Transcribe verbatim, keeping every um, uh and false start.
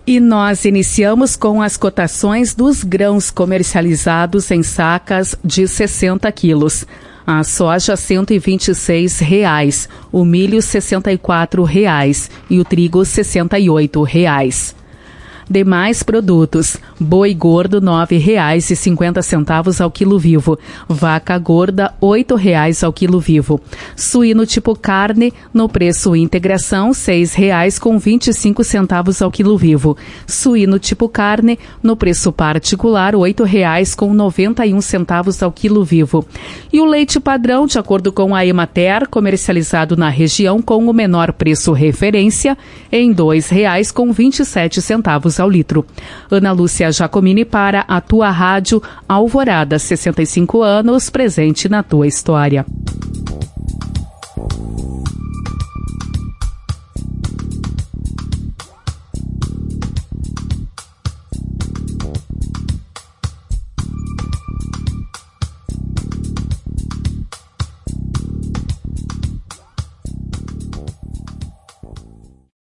E nós iniciamos com as cotações dos grãos comercializados em sacas de sessenta quilos. A soja cento e vinte e seis reais, o milho sessenta e quatro reais e o trigo sessenta e oito reais. Demais produtos: boi gordo nove reais e cinquenta centavos ao quilo vivo, vaca gorda oito reais ao quilo vivo, suíno tipo carne no preço integração seis reais com vinte e cinco centavos ao quilo vivo, suíno tipo carne no preço particular oito reais com noventa e um centavos ao quilo vivo, e o leite padrão de acordo com a Emater comercializado na região com o menor preço referência em dois reais com vinte e sete centavos ao litro. Ana Lúcia Jacomini para a tua rádio Alvorada, sessenta e cinco anos, presente na tua história.